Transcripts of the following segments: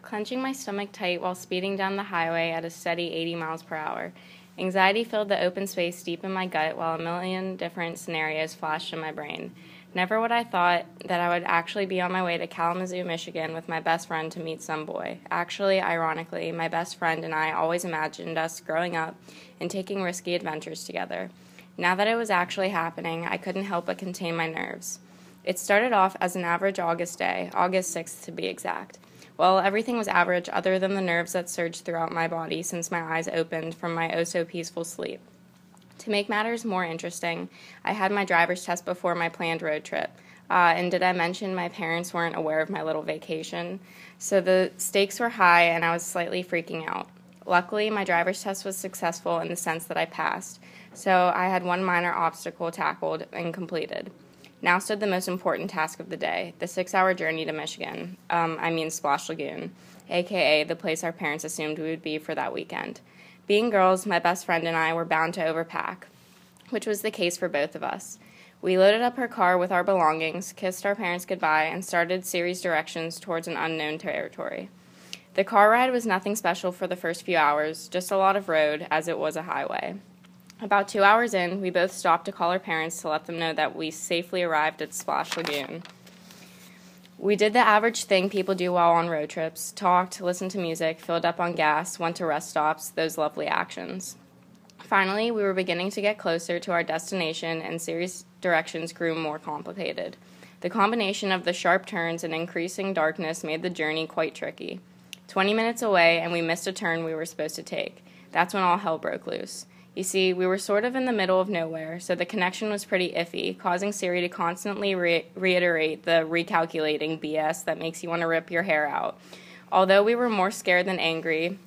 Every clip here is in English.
clenching my stomach tight while speeding down the highway at a steady 80 miles per hour. Anxiety filled the open space deep in my gut while a million different scenarios flashed in my brain. Never would I thought that I would actually be on my way to Kalamazoo, Michigan with my best friend to meet some boy. Actually, ironically, my best friend and I always imagined us growing up and taking risky adventures together. Now that it was actually happening, I couldn't help but contain my nerves. It started off as an average August day, August 6th to be exact. Well, everything was average other than the nerves that surged throughout my body since my eyes opened from my oh-so-peaceful sleep. To make matters more interesting, I had my driver's test before my planned road trip. And did I mention my parents weren't aware of my little vacation? So the stakes were high and I was slightly freaking out. Luckily, my driver's test was successful in the sense that I passed, so I had one minor obstacle tackled and completed. Now stood the most important task of the day, the 6-hour journey to Michigan, Splash Lagoon, a.k.a. the place our parents assumed we would be for that weekend. Being girls, my best friend and I were bound to overpack, which was the case for both of us. We loaded up her car with our belongings, kissed our parents goodbye, and started series directions towards an unknown territory. The car ride was nothing special for the first few hours, just a lot of road, as it was a highway. About 2 hours in, we both stopped to call our parents to let them know that we safely arrived at Splash Lagoon. We did the average thing people do while on road trips, talked, listened to music, filled up on gas, went to rest stops, those lovely actions. Finally, we were beginning to get closer to our destination and series directions grew more complicated. The combination of the sharp turns and increasing darkness made the journey quite tricky. 20 minutes away and we missed a turn we were supposed to take. That's when all hell broke loose. You see, we were sort of in the middle of nowhere, so the connection was pretty iffy, causing Siri to constantly reiterate the recalculating BS that makes you want to rip your hair out. Although we were more scared than angry,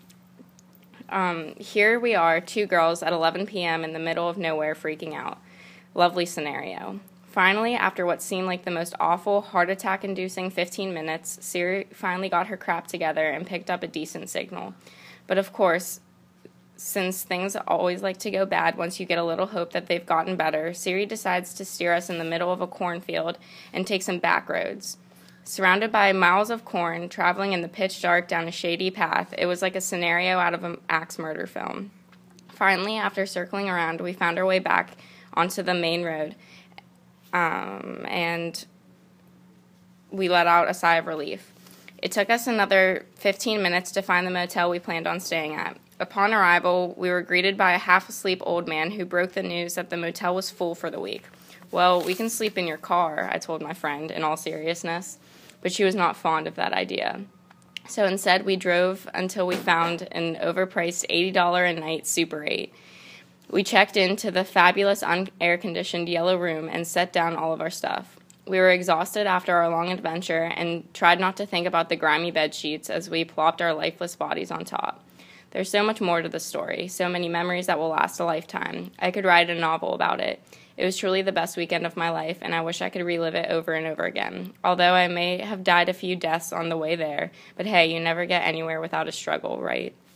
here we are, two girls at 11 p.m. in the middle of nowhere freaking out. Lovely scenario. Finally, after what seemed like the most awful, heart attack-inducing 15 minutes, Siri finally got her crap together and picked up a decent signal. But of course, since things always like to go bad once you get a little hope that they've gotten better, Siri decides to steer us in the middle of a cornfield and take some back roads. Surrounded by miles of corn, traveling in the pitch dark down a shady path, it was like a scenario out of an axe murder film. Finally, after circling around, we found our way back onto the main road, and we let out a sigh of relief. It took us another 15 minutes to find the motel we planned on staying at. Upon arrival, we were greeted by a half-asleep old man who broke the news that the motel was full for the week. "Well, we can sleep in your car," I told my friend in all seriousness, but she was not fond of that idea. So instead, we drove until we found an overpriced $80 a night Super 8. We checked into the fabulous unair-conditioned yellow room and set down all of our stuff. We were exhausted after our long adventure and tried not to think about the grimy bed sheets as we plopped our lifeless bodies on top. There's so much more to the story, so many memories that will last a lifetime. I could write a novel about it. It was truly the best weekend of my life, and I wish I could relive it over and over again. Although I may have died a few deaths on the way there, but hey, you never get anywhere without a struggle, right?